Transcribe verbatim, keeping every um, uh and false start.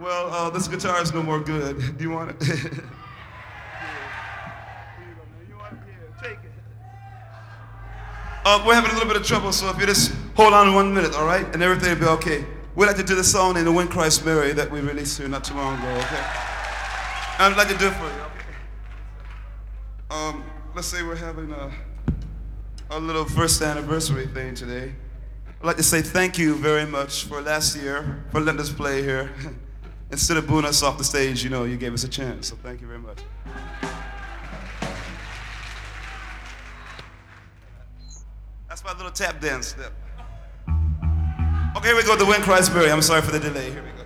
Well, uh, this guitar is no more good. Do you want it? Uh, we're having a little bit of trouble, so if you just hold on one minute, all right? And everything will be okay. We'd like to do the song in the When Christ Mary that we released here not too long ago, okay? I'd like to do it for you, okay? Um, let's say we're having a, a little first anniversary thing today. I'd like to say thank you very much for last year, for letting us play here. Instead of booing us off the stage, you know, you gave us a chance, so thank you very much. That's my little tap dance step. Okay, here we go, the When Christ Mary. I'm sorry for the delay. Here we go.